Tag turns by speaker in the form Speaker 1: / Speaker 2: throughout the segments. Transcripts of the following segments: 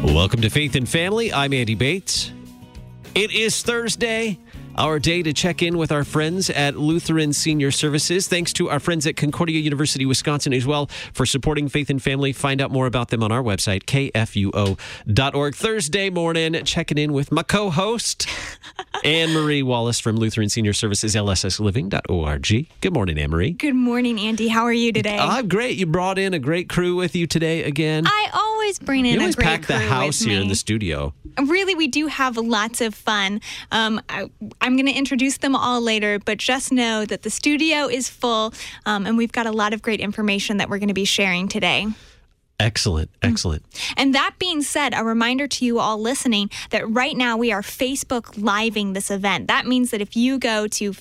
Speaker 1: Welcome to Faith and Family. I'm Andy Bates. It is Thursday, our day to check in with our friends at Lutheran Senior Services. Thanks to our friends at Concordia University, Wisconsin as well for supporting Faith and Family. Find out more about them on our website, kfuo.org. Thursday morning, checking in with my co-host, Anne-Marie Wallace from Lutheran Senior Services, lssliving.org. Good morning, Anne-Marie.
Speaker 2: Good morning, Andy. How are you today?
Speaker 1: I'm great. You brought in a great crew with you today again.
Speaker 2: I always bring in
Speaker 1: you
Speaker 2: a
Speaker 1: always
Speaker 2: great
Speaker 1: pack
Speaker 2: crew
Speaker 1: the house
Speaker 2: with
Speaker 1: here
Speaker 2: me.
Speaker 1: in the studio.
Speaker 2: Really, we do have lots of fun. I'm going to introduce them all later, but just know that the studio is full, and we've got a lot of great information that we're going to be sharing today.
Speaker 1: Excellent.
Speaker 2: And that being said, a reminder to you all listening that right now we are Facebook Living this event. That means that if you go to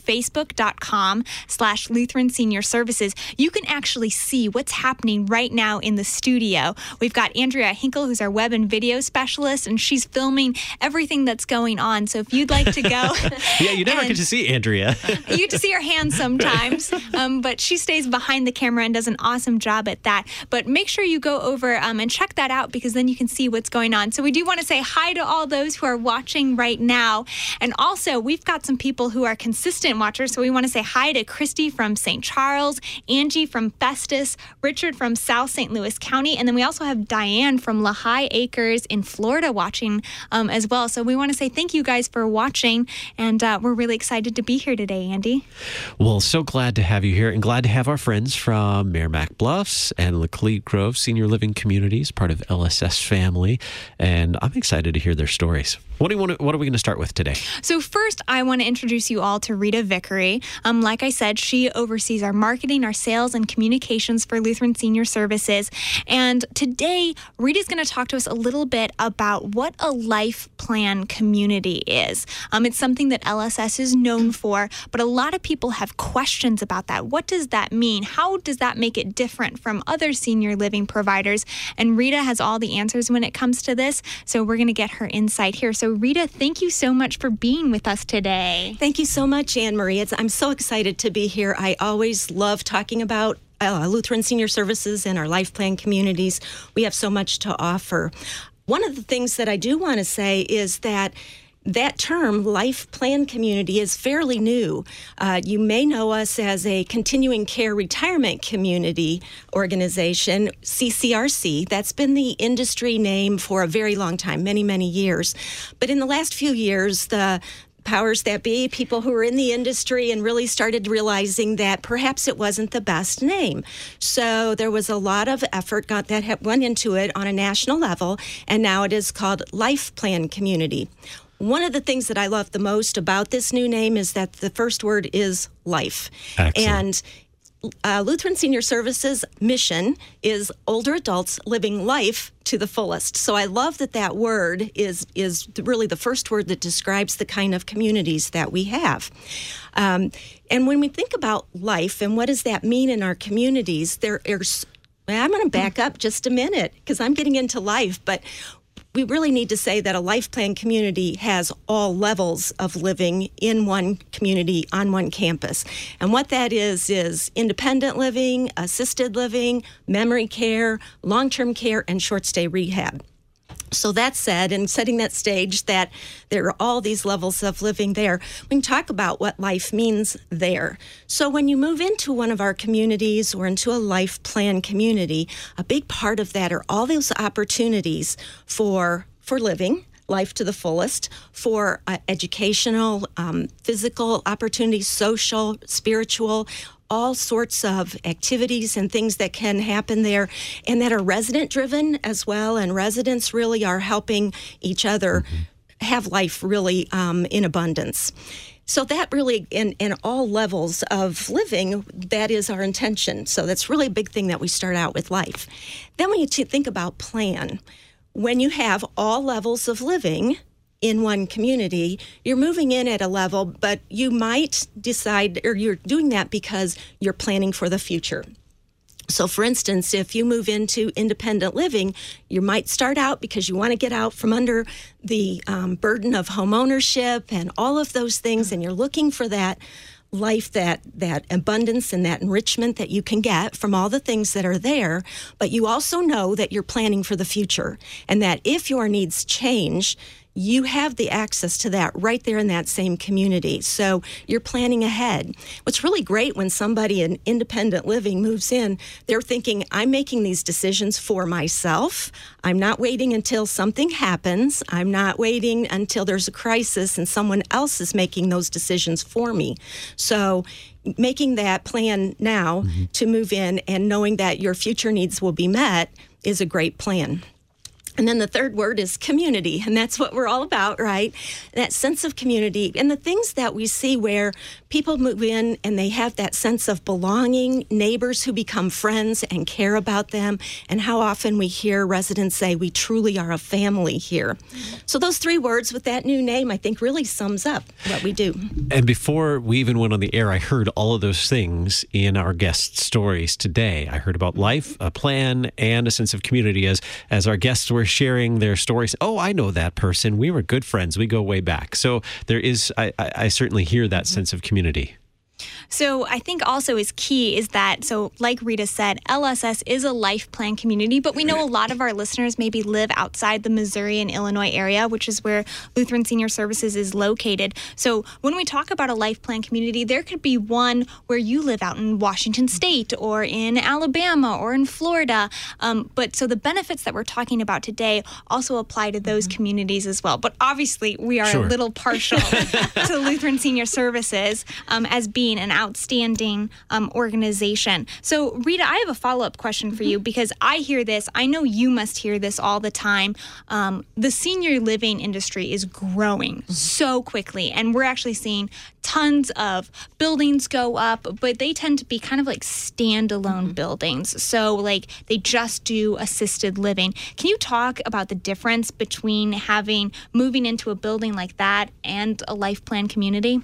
Speaker 2: facebook.com/Lutheran Senior Services, you can actually see what's happening right now in the studio. We've got Andrea Hinkle, who's our web and video specialist, and she's filming everything that's going on. So if you'd like to go...
Speaker 1: Yeah, you never get to see Andrea.
Speaker 2: You get to see her hands sometimes, but she stays behind the camera and does an awesome job at that. But make sure you go over and check that out, because then you can see what's going on. So we do want to say hi to all those who are watching right now. And also, we've got some people who are consistent watchers. So we want to say hi to Christy from St. Charles, Angie from Festus, Richard from South St. Louis County. And then we also have Diane from Lehigh Acres in Florida watching as well. So we want to say thank you guys for watching. And we're really excited to be here today, Andy.
Speaker 1: Well, so glad to have you here, and glad to have our friends from Merrimack Bluffs and Laclede Grove Senior Living Communities, part of LSS family, and I'm excited to hear their stories. What are we going to start with today?
Speaker 2: So first, I want to introduce you all to Rita Vickery. Like I said, she oversees our marketing, our sales, and communications for Lutheran Senior Services. And today, Rita's going to talk to us a little bit about what a life plan community is. It's something that LSS is known for, but a lot of people have questions about that. What does that mean? How does that make it different from other senior living providers? And Rita has all the answers when it comes to this, so we're going to get her insight here. So Rita, thank you so much for being with us today.
Speaker 3: Thank you so much, Anne-Marie. I'm so excited to be here. I always love talking about Lutheran Senior Services and our life plan communities. We have so much to offer. One of the things that I do want to say is that term, life plan community, is fairly new. You may know us as a continuing care retirement community organization, CCRC. That's been the industry name for a very long time, many, many years. But in the last few years, the powers that be, people who were in the industry, and really started realizing that perhaps it wasn't the best name. So there was a lot of effort that went into it on a national level, and now it is called Life Plan Community. One of the things that I love the most about this new name is that the first word is life.
Speaker 1: Excellent.
Speaker 3: And Lutheran Senior Services' mission is older adults living life to the fullest. So I love that word is really the first word that describes the kind of communities that we have. And when we think about life and what does that mean in our communities, I'm going to back up just a minute because I'm getting into life, but we really need to say that a life plan community has all levels of living in one community on one campus. And what that is independent living, assisted living, memory care, long-term care, and short-stay rehab. So that said, and setting that stage that there are all these levels of living there, we can talk about what life means there. So when you move into one of our communities or into a life plan community, a big part of that are all those opportunities for living life to the fullest, for educational, physical opportunities, social, spiritual, all sorts of activities and things that can happen there and that are resident driven as well. And residents really are helping each other have life really in abundance. So that really, in all levels of living, that is our intention. So that's really a big thing that we start out with life. Then when you think about plan, when you have all levels of living in one community, you're moving in at a level, but you might decide, or you're doing that because you're planning for the future. So for instance, if you move into independent living, you might start out because you want to get out from under the burden of home ownership and all of those things, and you're looking for that life, that abundance and that enrichment that you can get from all the things that are there, but you also know that you're planning for the future, and that if your needs change, you have the access to that right there in that same community. So you're planning ahead. What's really great when somebody in independent living moves in, they're thinking, I'm making these decisions for myself. I'm not waiting until something happens. I'm not waiting until there's a crisis and someone else is making those decisions for me. So making that plan now to move in and knowing that your future needs will be met is a great plan. And then the third word is community, and that's what we're all about, right? That sense of community and the things that we see where people move in and they have that sense of belonging, neighbors who become friends and care about them, and how often we hear residents say, we truly are a family here. So those three words with that new name, I think, really sums up what we do.
Speaker 1: And before we even went on the air, I heard all of those things in our guest stories today. I heard about life, a plan, and a sense of community as our guests were sharing their stories. Oh, I know that person. We were good friends. We go way back. So there is, I certainly hear that sense of community.
Speaker 2: So I think also is key is that, so like Rita said, LSS is a life plan community, but we know a lot of our listeners maybe live outside the Missouri and Illinois area, which is where Lutheran Senior Services is located. So when we talk about a life plan community, there could be one where you live out in Washington State or in Alabama or in Florida. But so the benefits that we're talking about today also apply to those communities as well. But obviously we are a little partial to Lutheran Senior Services as being an outstanding organization. So, Rita, I have a follow-up question for you because I hear this. I know you must hear this all the time. The senior living industry is growing so quickly, and we're actually seeing tons of buildings go up, but they tend to be kind of like standalone buildings. So, like, they just do assisted living. Can you talk about the difference between moving into a building like that and a life plan community?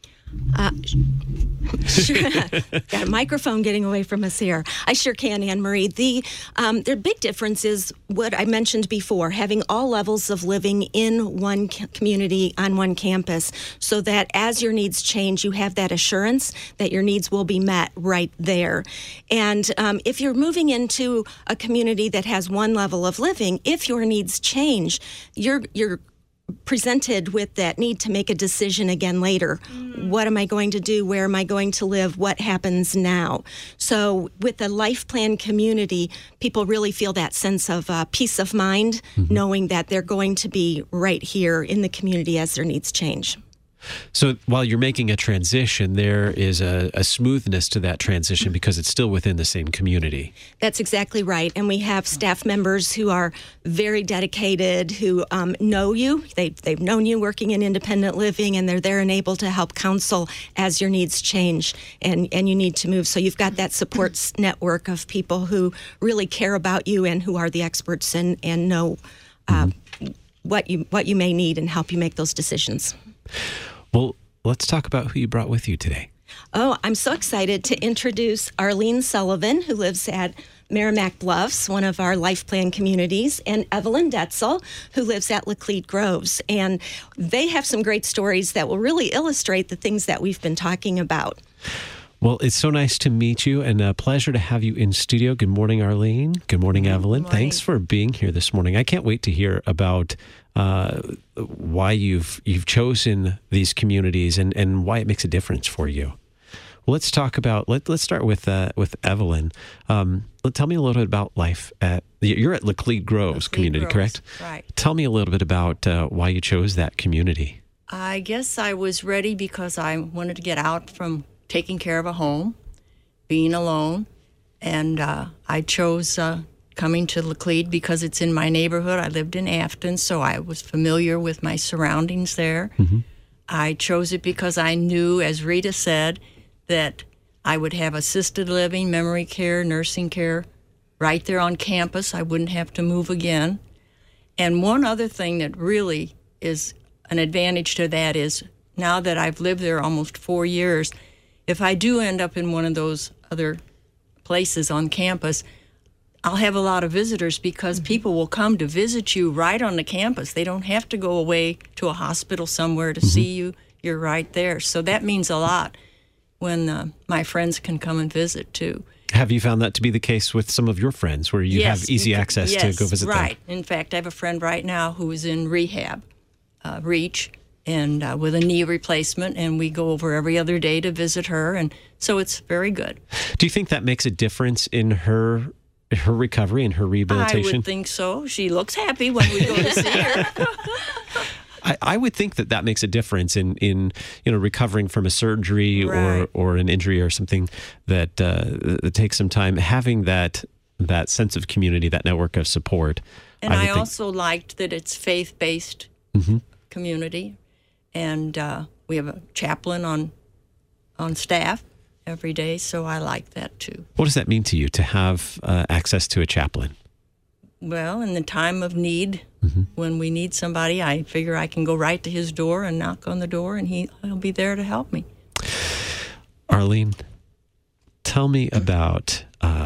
Speaker 3: Sure. Got a microphone getting away from us here. I sure can, Anne Marie. The big difference is what I mentioned before, having all levels of living in one community on one campus, so that as your needs change, you have that assurance that your needs will be met right there. And if you're moving into a community that has one level of living, if your needs change, you're presented with that need to make a decision again later. What am I going to do? Where am I going to live? What happens now? So with the life plan community, people really feel that sense of peace of mind, knowing that they're going to be right here in the community as their needs change.
Speaker 1: So while you're making a transition, there is a smoothness to that transition because it's still within the same community.
Speaker 3: That's exactly right. And we have staff members who are very dedicated, who know you. They've known you working in independent living, and they're there and able to help counsel as your needs change and you need to move. So you've got that support network of people who really care about you and who are the experts and know what you may need and help you make those decisions.
Speaker 1: Well, let's talk about who you brought with you today.
Speaker 3: Oh, I'm so excited to introduce Arlene Sullivan, who lives at Merrimack Bluffs, one of our life plan communities, and Evelyn Detzel, who lives at Laclede Groves. And they have some great stories that will really illustrate the things that we've been talking about.
Speaker 1: Well, it's so nice to meet you and a pleasure to have you in studio. Good morning, Arlene. Good morning, Evelyn.
Speaker 3: Good morning.
Speaker 1: Thanks for being here this morning. I can't wait to hear about why you've chosen these communities and why it makes a difference for you. Well, let's talk about. Let's start with Evelyn. Tell me a little bit about life you're at Laclede Groves community, correct?
Speaker 4: Right.
Speaker 1: Tell me a little bit about why you chose that community.
Speaker 4: I guess I was ready because I wanted to get out from taking care of a home, being alone, and I chose coming to Laclede because it's in my neighborhood. I lived in Afton, so I was familiar with my surroundings there. I chose it because I knew, as Rita said, that I would have assisted living, memory care, nursing care right there on campus. I wouldn't have to move again. And one other thing that really is an advantage to that is now that I've lived there almost 4 years, if I do end up in one of those other places on campus, I'll have a lot of visitors because people will come to visit you right on the campus. They don't have to go away to a hospital somewhere to see you. You're right there. So that means a lot. when my friends can come and visit too.
Speaker 1: Have you found that to be the case with some of your friends where you have easy access to go visit them?
Speaker 4: Right. In fact, I have a friend right now who is in rehab, Reach, and with a knee replacement, and we go over every other day to visit her, and so it's very good.
Speaker 1: Do you think that makes a difference in her recovery and her rehabilitation?
Speaker 4: I would think so. She looks happy when we go to see her.
Speaker 1: I would think that makes a difference in recovering from a surgery
Speaker 4: Right.
Speaker 1: or an injury or something that takes some time. Having that sense of community, that network of support.
Speaker 4: And
Speaker 1: would
Speaker 4: I
Speaker 1: think-
Speaker 4: also liked that it's faith-based community, and we have a chaplain on staff every day, so I like that too.
Speaker 1: What does that mean to you to have access to a chaplain?
Speaker 4: Well, in the time of need, when we need somebody, I figure I can go right to his door and knock on the door, and he'll be there to help me.
Speaker 1: Arlene, tell me about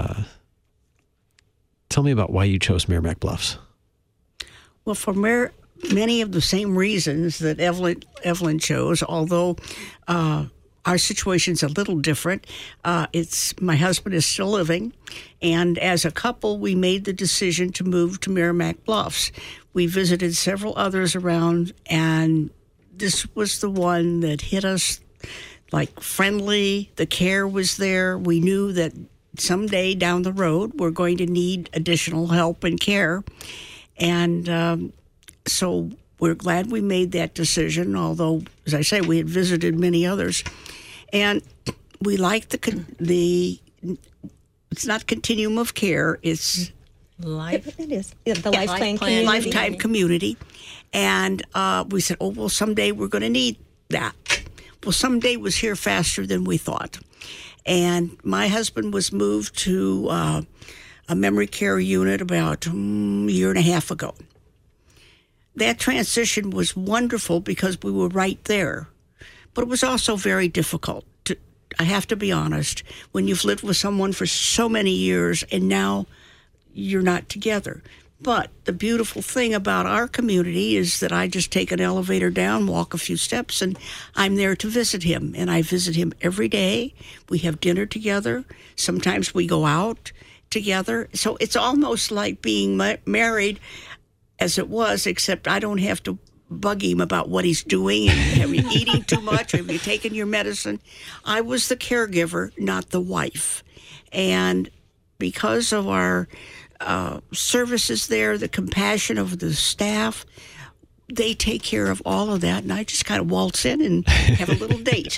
Speaker 1: why you chose Merrimack Bluffs.
Speaker 5: Well, for many of the same reasons that Evelyn chose, although our situation's a little different. My husband is still living, and as a couple, we made the decision to move to Merrimack Bluffs. We visited several others around, and this was the one that hit us like friendly. The care was there. We knew that someday down the road, we're going to need additional help and care. And so we're glad we made that decision, although, as I say, we had visited many others. And we like it's not continuum of care, it's
Speaker 4: Life.
Speaker 3: It is. Yeah, the life plan community.
Speaker 5: lifetime community. And we said, oh, well, someday we're going to need that. Well, someday was here faster than we thought. And my husband was moved to a memory care unit about a year and a half ago. That transition was wonderful because we were right there. But it was also very difficult. I have to be honest. When you've lived with someone for so many years and now you're not together. But the beautiful thing about our community is that I just take an elevator down, walk a few steps, and I'm there to visit him. And I visit him every day. We have dinner together. Sometimes we go out together. So it's almost like being married as it was, except I don't have to bug him about what he's doing and have you eating too much, have you taken your medicine. I was the caregiver, not the wife. And because of our services there, the compassion of the staff, they take care of all of that, and I just kind of waltz in and have a little date.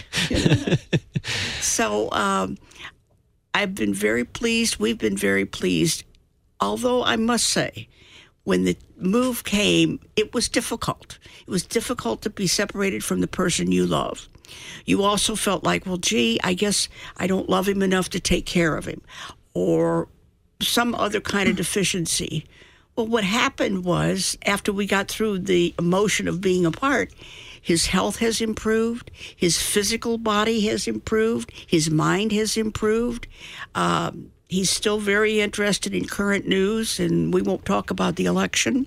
Speaker 5: So I've been very pleased. We've been very pleased. Although I must say, when the move came, it was difficult. It was difficult to be separated from the person you love. You also felt like, well, gee, I guess I don't love him enough to take care of him, or some other kind of deficiency. Well, what happened was, after we got through the emotion of being apart, his health has improved, his physical body has improved, his mind has improved. He's still very interested in current news, and we won't talk about the election.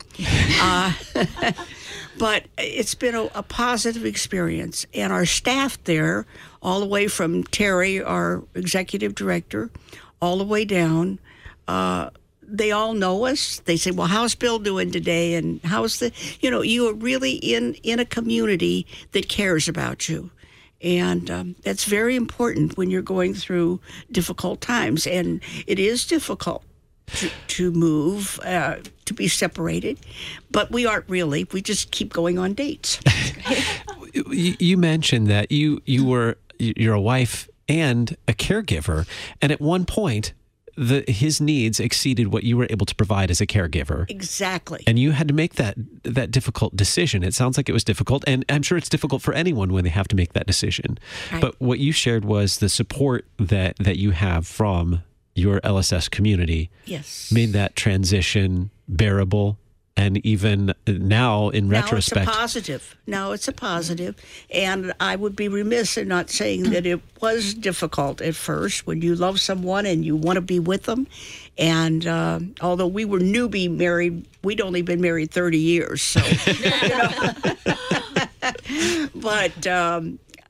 Speaker 5: But it's been a positive experience. And our staff there, all the way from Terry, our executive director, all the way down, they all know us. They say, well, how's Bill doing today? And how's you are really in a community that cares about you. And that's very important when you're going through difficult times. And it is difficult to move, to be separated. But we aren't really. We just keep going on dates.
Speaker 1: You mentioned that you're a wife and a caregiver. And at one point, his needs exceeded what you were able to provide as a caregiver.
Speaker 5: Exactly.
Speaker 1: And you had to make that difficult decision. It sounds like it was difficult, and I'm sure it's difficult for anyone when they have to make that decision.
Speaker 5: Right.
Speaker 1: But what you shared was the support that you have from your LSS community.
Speaker 5: Yes.
Speaker 1: Made that transition bearable. And even now, in retrospect...
Speaker 5: Now it's a positive. And I would be remiss in not saying that it was difficult at first when you love someone and you want to be with them. And although we were newbie married, we'd only been married 30 years. So, But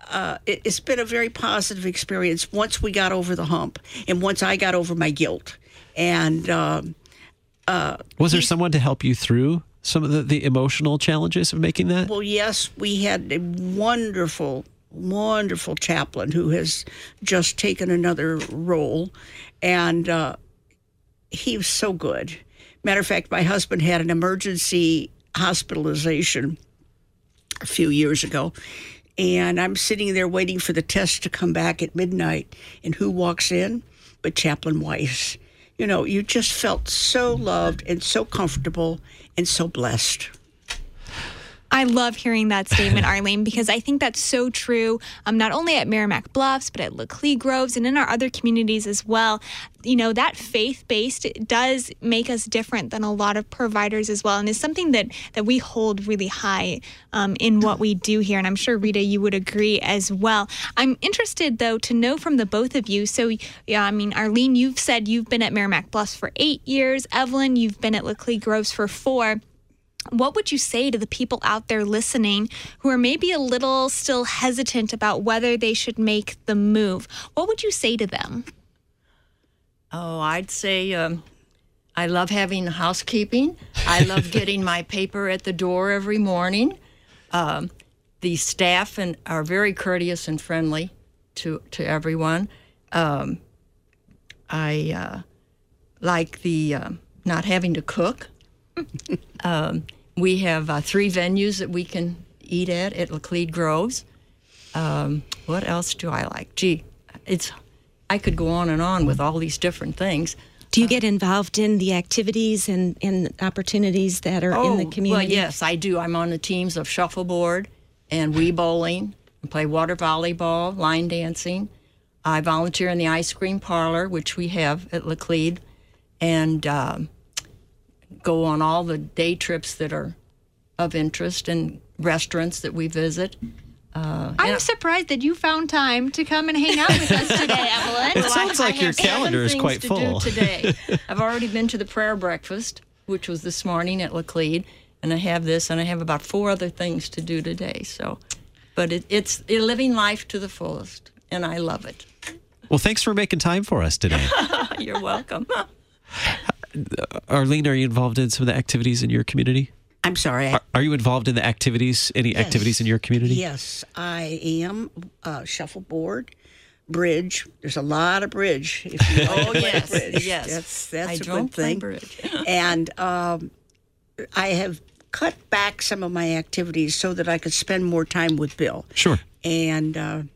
Speaker 5: it's been a very positive experience once we got over the hump and once I got over my guilt. And
Speaker 1: was there someone to help you through some of the emotional challenges of making that?
Speaker 5: well, yes, we had a wonderful chaplain who has just taken another role, and he was so good. Matter of fact, my husband had an emergency hospitalization a few years ago, and I'm sitting there waiting for the test to come back at midnight, and who walks in but Chaplain Weiss? You know, you just felt so loved and so comfortable and so blessed.
Speaker 2: I love hearing that statement, Arlene, because I think that's so true, not only at Merrimack Bluffs, but at Laclede Groves and in our other communities as well. You know, that faith-based does make us different than a lot of providers as well, and is something that we hold really high in what we do here. And I'm sure, Rita, you would agree as well. I'm interested, though, to know from the both of you. So, yeah, I mean, Arlene, you've said you've been at Merrimack Bluffs for 8 years. Evelyn, you've been at Laclede Groves for 4. What would you say to the people out there listening who are maybe a little still hesitant about whether they should make the move? What would you say to them?
Speaker 4: Oh, I'd say I love having housekeeping. I love getting my paper at the door every morning. The staff are very courteous and friendly to everyone. I like the not having to cook. We have 3 venues that we can eat at Laclede Groves. What else do I like? Gee, I could go on and on with all these different things.
Speaker 3: Do you get involved in the activities and opportunities that are in the community?
Speaker 4: Well, yes, I do. I'm on the teams of shuffleboard and Wii bowling. I play water volleyball, line dancing. I volunteer in the ice cream parlor, which we have at Laclede, and go on all the day trips that are of interest and restaurants that we visit.
Speaker 2: I'm surprised that you found time to come and hang out with us today, Evelyn.
Speaker 1: It sounds like your calendar is quite full.
Speaker 4: Today, I've already been to the prayer breakfast, which was this morning at Laclede, and I have this, and I have about 4 other things to do today. So, but it's living life to the fullest, and I love it.
Speaker 1: Well, thanks for making time for us today.
Speaker 4: You're welcome.
Speaker 1: Arlene, are you involved in some of the activities in your community?
Speaker 5: I'm sorry.
Speaker 1: Are you involved in the activities, any activities in your community?
Speaker 5: Yes, I am. Shuffleboard, bridge. There's a lot of bridge. If you like to play bridge.
Speaker 4: Yes.
Speaker 5: That's
Speaker 4: I
Speaker 5: a
Speaker 4: don't
Speaker 5: good thing.
Speaker 4: play bridge.
Speaker 5: And I have cut back some of my activities so that I could spend more time with Bill.
Speaker 1: Sure.
Speaker 5: And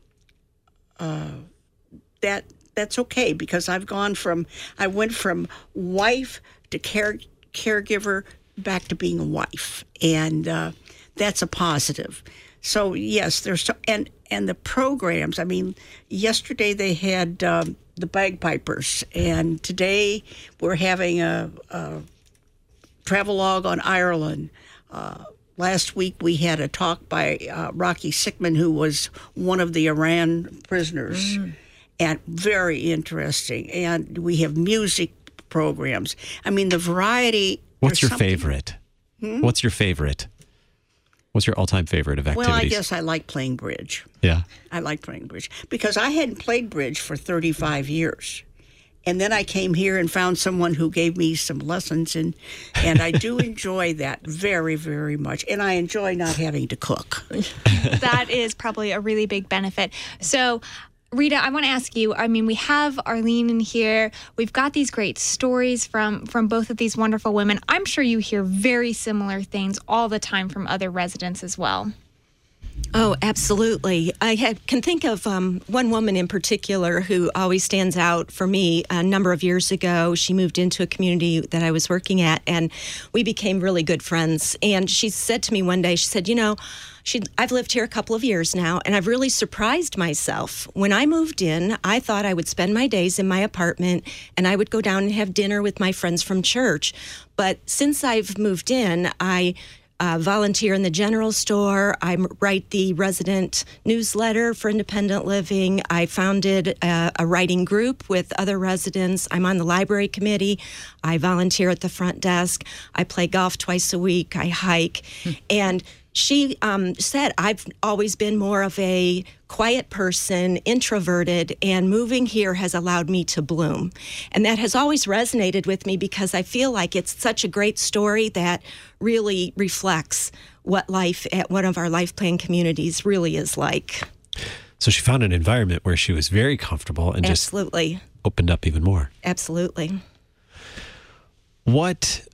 Speaker 5: that's okay, because I went from wife to caregiver back to being a wife, and that's a positive. So yes, and the programs. I mean, yesterday they had the bagpipers, and today we're having a travelogue on Ireland. Last week we had a talk by Rocky Sickman, who was one of the Iran prisoners. And very interesting. And we have music programs. I mean, the variety.
Speaker 1: What's your favorite? What's your favorite? What's your all-time favorite of activities?
Speaker 5: Well, I guess I like playing bridge.
Speaker 1: Yeah.
Speaker 5: I like playing bridge because I hadn't played bridge for 35 years. And then I came here and found someone who gave me some lessons, and I do enjoy that very, very much. And I enjoy not having to cook.
Speaker 2: That is probably a really big benefit. So, Rita, I want to ask you, I mean, we have Arlene in here. We've got these great stories from both of these wonderful women. I'm sure you hear very similar things all the time from other residents as well.
Speaker 3: Oh, absolutely. I can think of one woman in particular who always stands out for me. A number of years ago, she moved into a community that I was working at, and we became really good friends. And she said to me one day, she said, you know, I've lived here a couple of years now, and I've really surprised myself. When I moved in, I thought I would spend my days in my apartment, and I would go down and have dinner with my friends from church. But since I've moved in, I volunteer in the general store. I write the resident newsletter for independent living. I founded a writing group with other residents. I'm on the library committee. I volunteer at the front desk. I play golf twice a week. I hike. And she said, I've always been more of a quiet person, introverted, and moving here has allowed me to bloom. And that has always resonated with me because I feel like it's such a great story that really reflects what life at one of our life plan communities really is like.
Speaker 1: So she found an environment where she was very comfortable and
Speaker 3: Absolutely.
Speaker 1: just opened up even more.
Speaker 3: Absolutely.
Speaker 1: What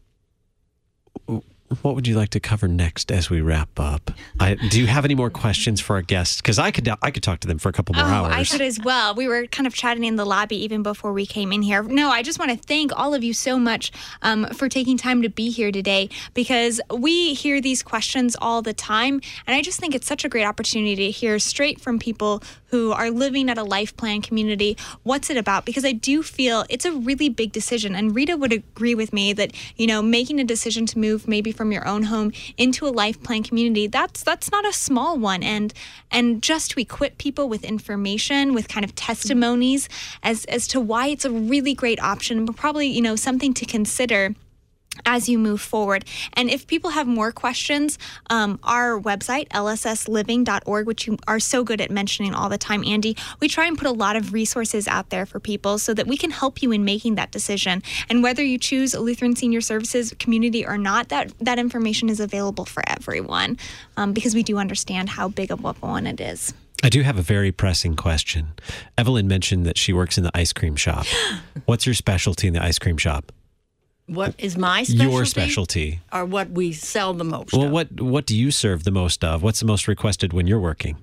Speaker 1: would you like to cover next as we wrap up? Do you have any more questions for our guests? Because I could talk to them for a couple more hours.
Speaker 2: I could as well. We were kind of chatting in the lobby even before we came in here. No, I just want to thank all of you so much for taking time to be here today, because we hear these questions all the time, and I just think it's such a great opportunity to hear straight from people who are living at a life plan community. What's it about? Because I do feel it's a really big decision, and Rita would agree with me that, making a decision to move maybe from your own home into a life plan community, that's not a small one. And just to equip people with information, with kind of testimonies as to why it's a really great option, but probably, something to consider as you move forward. And if people have more questions, our website, lssliving.org, which you are so good at mentioning all the time, Andy, we try and put a lot of resources out there for people so that we can help you in making that decision. And whether you choose a Lutheran Senior Services community or not, that information is available for everyone, because we do understand how big of a one it is.
Speaker 1: I do have a very pressing question. Evelyn mentioned that she works in the ice cream shop. What's your specialty in the ice cream shop?
Speaker 4: What is my specialty?
Speaker 1: Your specialty.
Speaker 4: Or what we sell the most
Speaker 1: Well,
Speaker 4: of?
Speaker 1: what do you serve the most of? What's the most requested when you're working?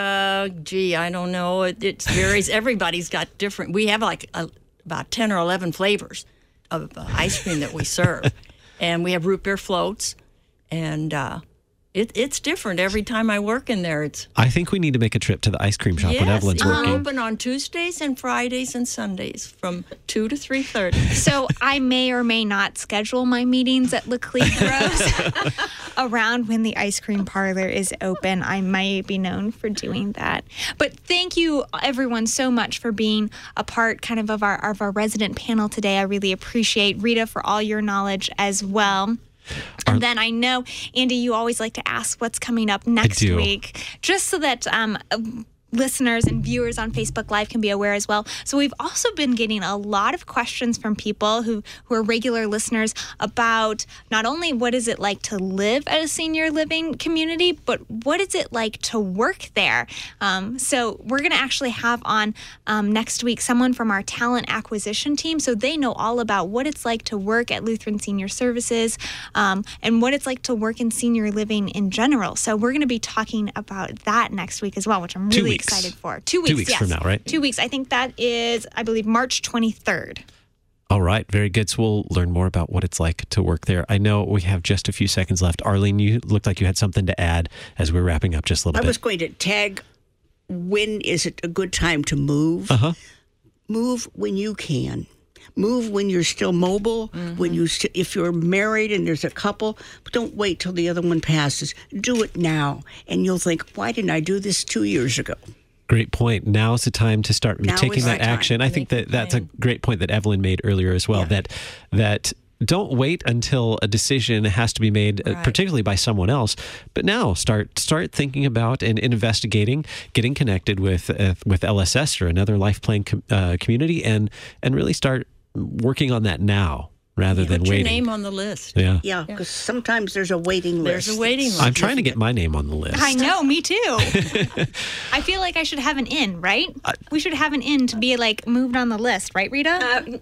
Speaker 4: I don't know. It varies. Everybody's got different. We have about 10 or 11 flavors of ice cream that we serve. And we have root beer floats. And it's different every time I work in there.
Speaker 1: I think we need to make a trip to the ice cream shop when Evelyn's
Speaker 4: it's
Speaker 1: working.
Speaker 4: open on Tuesdays and Fridays and Sundays from 2 to 3:30.
Speaker 2: So I may or may not schedule my meetings at Laclede Groves around when the ice cream parlor is open. I might be known for doing that. But thank you, everyone, so much for being a part kind of our resident panel today. I really appreciate Rita for all your knowledge as well. And then I know, Andy, you always like to ask what's coming up next week, just so that listeners and viewers on Facebook Live can be aware as well. So we've also been getting a lot of questions from people who are regular listeners about not only what is it like to live at a senior living community, but what is it like to work there. So we're going to actually have on next week someone from our talent acquisition team, so they know all about what it's like to work at Lutheran Senior Services and what it's like to work in senior living in general. So we're going to be talking about that next week as well, which I'm really excited for. 2 weeks,
Speaker 1: 2 weeks from now, right?
Speaker 2: 2 weeks. I think that is, I believe, March 23rd.
Speaker 1: All right. Very good. So we'll learn more about what it's like to work there. I know we have just a few seconds left. Arlene, you looked like you had something to add as we're wrapping up just a little bit.
Speaker 5: I was going to tag, when is it a good time to move? Move when you can. Move when you're still mobile, when if you're married and there's a couple, but don't wait till the other one passes. Do it now, and you'll think, why didn't I do this 2 years ago?
Speaker 1: Great point. Now is the time to start taking that action. I think that's a great point that Evelyn made earlier as well, that don't wait until a decision has to be made, particularly by someone else. But now start thinking about and investigating, getting connected with LSS or another life plan community, and really start working on that now rather than
Speaker 4: waiting. Put your name on the list.
Speaker 5: Yeah, because sometimes there's a waiting list.
Speaker 4: There's a waiting list.
Speaker 1: I'm trying to get my name on the list.
Speaker 2: I know, me too. I feel like I should have an in, right? We should have an in to be like moved on the list, right, Rita?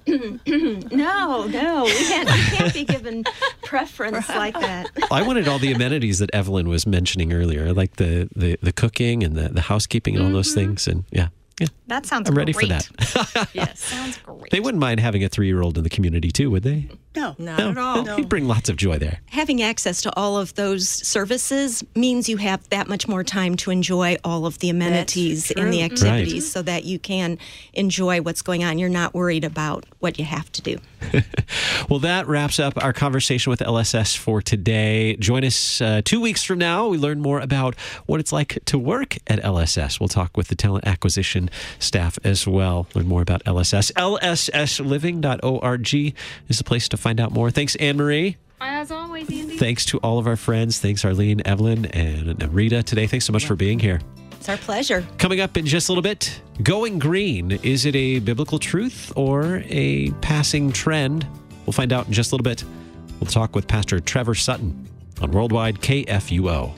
Speaker 3: No, we can't be given preference like that.
Speaker 1: I wanted all the amenities that Evelyn was mentioning earlier, like the cooking and the housekeeping and all those things. And yeah.
Speaker 2: That sounds
Speaker 1: I'm ready
Speaker 2: great.
Speaker 1: for that.
Speaker 4: Yes.
Speaker 2: Sounds great.
Speaker 1: They wouldn't mind having a 3-year-old in the community too, would they?
Speaker 5: No.
Speaker 4: Not at all.
Speaker 1: You'd bring lots of joy there.
Speaker 3: Having access to all of those services means you have that much more time to enjoy all of the amenities and the activities so that you can enjoy what's going on. You're not worried about what you have to do.
Speaker 1: Well, that wraps up our conversation with LSS for today. Join us 2 weeks from now. We learn more about what it's like to work at LSS. We'll talk with the talent acquisition staff as well. Learn more about LSS. lssliving.org is the place to find out more. Thanks, Anne-Marie.
Speaker 2: As always, Andy.
Speaker 1: Thanks to all of our friends. Thanks, Arlene, Evelyn, and Rita today. Thanks so much for being here.
Speaker 3: It's our pleasure.
Speaker 1: Coming up in just a little bit, going green. Is it a biblical truth or a passing trend? We'll find out in just a little bit. We'll talk with Pastor Trevor Sutton on Worldwide KFUO.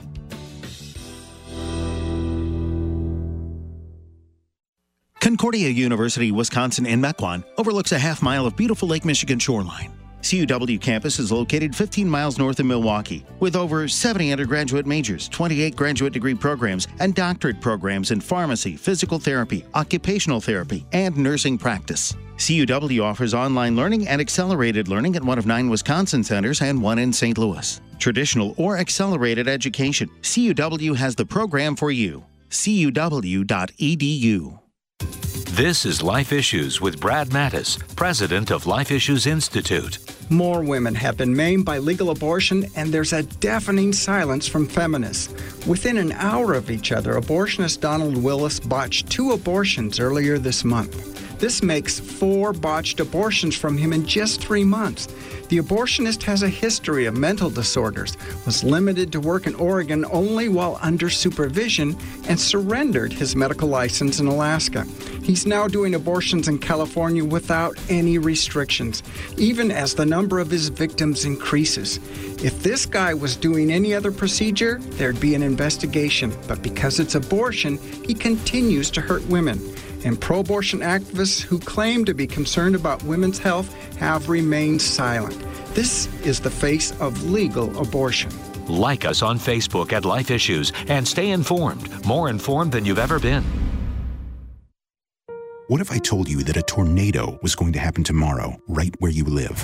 Speaker 6: Concordia University, Wisconsin in Mequon overlooks a half mile of beautiful Lake Michigan shoreline. CUW campus is located 15 miles north of Milwaukee, with over 70 undergraduate majors, 28 graduate degree programs, and doctorate programs in pharmacy, physical therapy, occupational therapy, and nursing practice. CUW offers online learning and accelerated learning at one of 9 Wisconsin centers and 1 in St. Louis. Traditional or accelerated education, CUW has the program for you. CUW.edu.
Speaker 7: This is Life Issues with Brad Mattis, president of Life Issues Institute.
Speaker 8: More women have been maimed by legal abortion, and there's a deafening silence from feminists. Within an hour of each other, abortionist Donald Willis botched 2 abortions earlier this month. This makes 4 botched abortions from him in just 3 months. The abortionist has a history of mental disorders, was limited to work in Oregon only while under supervision, and surrendered his medical license in Alaska. He's now doing abortions in California without any restrictions, even as the number of his victims increases. If this guy was doing any other procedure, there'd be an investigation. But because it's abortion, he continues to hurt women. And pro-abortion activists who claim to be concerned about women's health have remained silent. This is the face of legal abortion.
Speaker 7: Like us on Facebook at Life Issues and stay informed, more informed than you've ever been.
Speaker 9: What if I told you that a tornado was going to happen tomorrow, right where you live?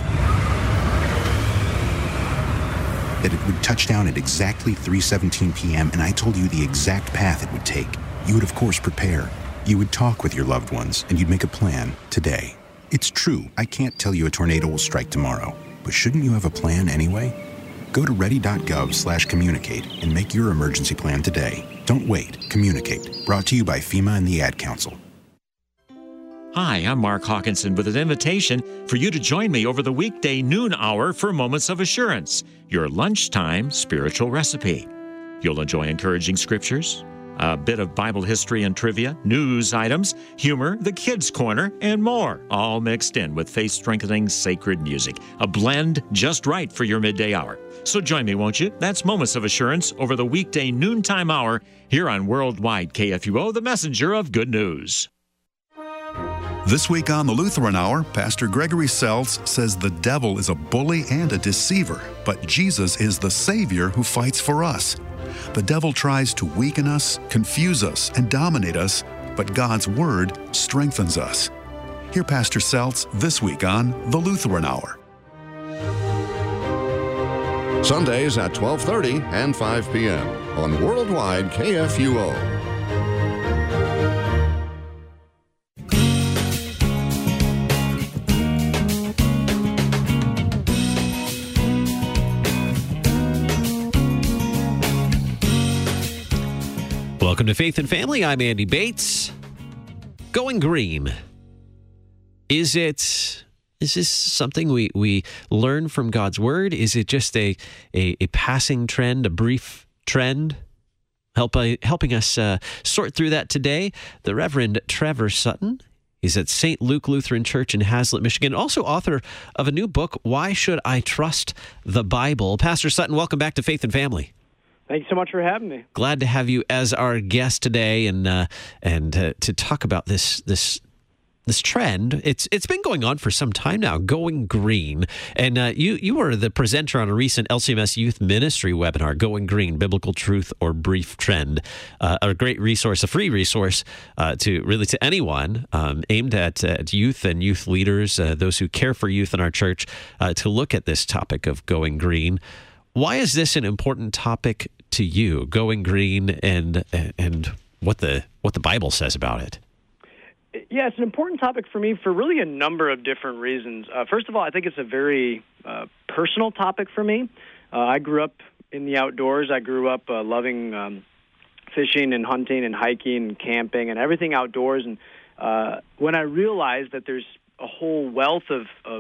Speaker 9: That it would touch down at exactly 3:17 p.m., and I told you the exact path it would take. You would, of course, prepare. You would talk with your loved ones, and you'd make a plan today. It's true, I can't tell you a tornado will strike tomorrow, but shouldn't you have a plan anyway? Go to ready.gov/communicate and make your emergency plan today. Don't wait. Communicate. Brought to you by FEMA and the Ad Council.
Speaker 10: Hi, I'm Mark Hawkinson with an invitation for you to join me over the weekday noon hour for Moments of Assurance, your lunchtime spiritual recipe. You'll enjoy encouraging scriptures, a bit of Bible history and trivia, news items, humor, the kids' corner, and more, all mixed in with faith-strengthening sacred music. A blend just right for your midday hour. So join me, won't you? That's Moments of Assurance over the weekday noontime hour here on Worldwide KFUO, the messenger of good news.
Speaker 11: This week on the Lutheran Hour, Pastor Gregory Seltz says the devil is a bully and a deceiver, but Jesus is the Savior who fights for us. The devil tries to weaken us, confuse us, and dominate us, but God's Word strengthens us. Hear Pastor Seltz this week on the Lutheran Hour.
Speaker 12: Sundays at 12:30 and 5 p.m. on Worldwide KFUO.
Speaker 1: Welcome to Faith and Family. I'm Andy Bates. Going green. Is this something we learn from God's Word? Is it just a passing trend, a brief trend? Helping us sort through that today, the Reverend Trevor Sutton. He's at St. Luke Lutheran Church in Hazlet, Michigan, also author of a new book, Why Should I Trust the Bible? Pastor Sutton, welcome back to Faith and Family.
Speaker 13: Thank you so much for having me.
Speaker 1: Glad to have you as our guest today, and to talk about this trend. It's been going on for some time now, going green. And you were the presenter on a recent LCMS Youth Ministry webinar, Going Green: Biblical Truth or Brief Trend. A great resource, a free resource to anyone, aimed at youth and youth leaders, those who care for youth in our church, to look at this topic of going green. Why is this an important topic to you, going green, and what the Bible says about it?
Speaker 13: Yeah, it's an important topic for me for really a number of different reasons. First of all, I think it's a very personal topic for me. I grew up in the outdoors. I grew up loving fishing and hunting and hiking and camping and everything outdoors. And when I realized that there's a whole wealth of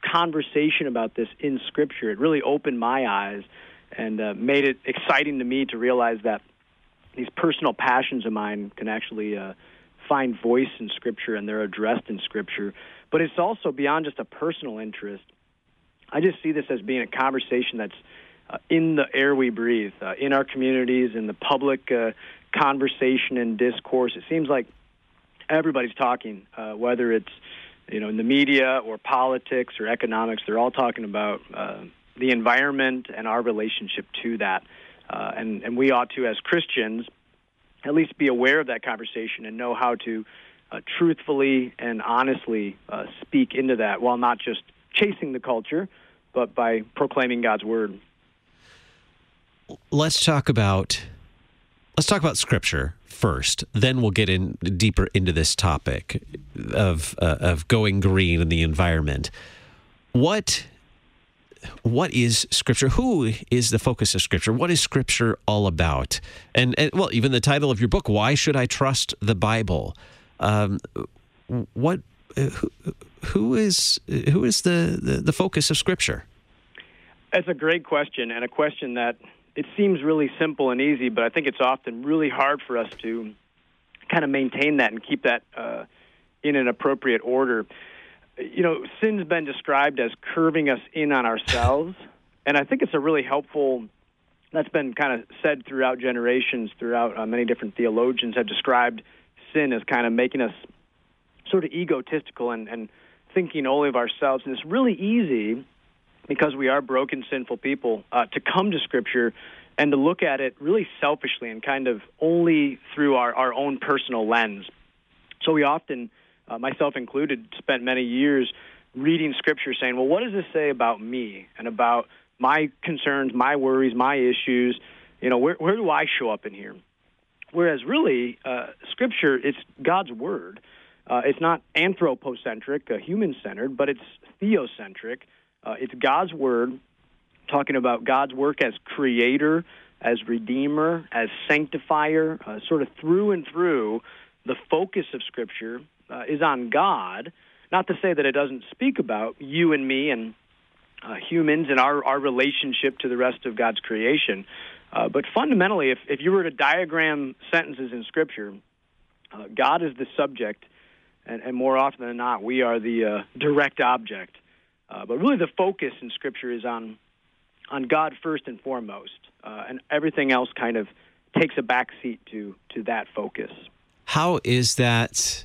Speaker 13: conversation about this in Scripture. It really opened my eyes and made it exciting to me to realize that these personal passions of mine can actually find voice in Scripture, and they're addressed in Scripture. But it's also beyond just a personal interest. I just see this as being a conversation that's in the air we breathe, in our communities, in the public conversation and discourse. It seems like everybody's talking, whether it's in the media or politics or economics. They're all talking about the environment and our relationship to that. And we ought to, as Christians, at least be aware of that conversation and know how to truthfully and honestly speak into that, while not just chasing the culture, but by proclaiming God's word.
Speaker 1: Let's talk about Scripture first. Then we'll get in deeper into this topic of going green and the environment. What is Scripture? Who is the focus of Scripture? What is Scripture all about? And well, even the title of your book, Why Should I Trust the Bible? Who is the focus of Scripture?
Speaker 13: That's a great question, and a question that it seems really simple and easy, but I think it's often really hard for us to kind of maintain that and keep that in an appropriate order. Sin's been described as curving us in on ourselves, and I think it's a really helpful, that's been kind of said throughout generations, throughout many different theologians have described sin as kind of making us sort of egotistical and thinking only of ourselves. And it's really easy, because we are broken, sinful people, to come to Scripture and to look at it really selfishly and kind of only through our own personal lens. So we often, myself included, spent many years reading Scripture saying, well, what does this say about me and about my concerns, my worries, my issues? Where do I show up in here? Whereas really, Scripture, it's God's Word. It's not anthropocentric, human-centered, but it's theocentric. It's God's Word, talking about God's work as creator, as redeemer, as sanctifier, sort of through and through. The focus of Scripture is on God, not to say that it doesn't speak about you and me and humans and our relationship to the rest of God's creation. But fundamentally, if you were to diagram sentences in Scripture, God is the subject, and more often than not, we are the direct object. But really the focus in Scripture is on God first and foremost, and everything else kind of takes a back seat to that focus.
Speaker 1: How is that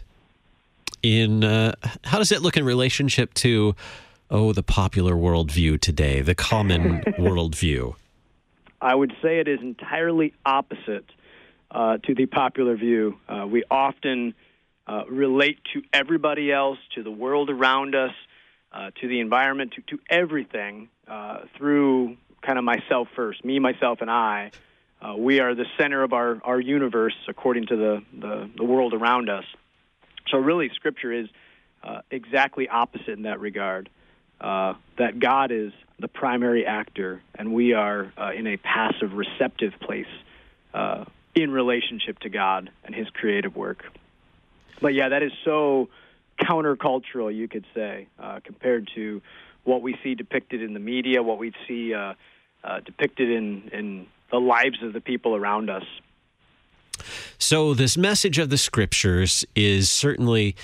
Speaker 1: how does it look in relationship to, the popular worldview today, the common worldview?
Speaker 13: I would say it is entirely opposite to the popular view. We often relate to everybody else, to the world around us, to the environment, to everything through kind of myself first, me, myself, and I. We are the center of our universe according to the world around us. So really, Scripture is exactly opposite in that regard, that God is the primary actor, and we are in a passive, receptive place in relationship to God and His creative work. But yeah, that is so countercultural, you could say, compared to what we see depicted in the media, what we see depicted in the lives of the people around us.
Speaker 1: So this message of the Scriptures is certainly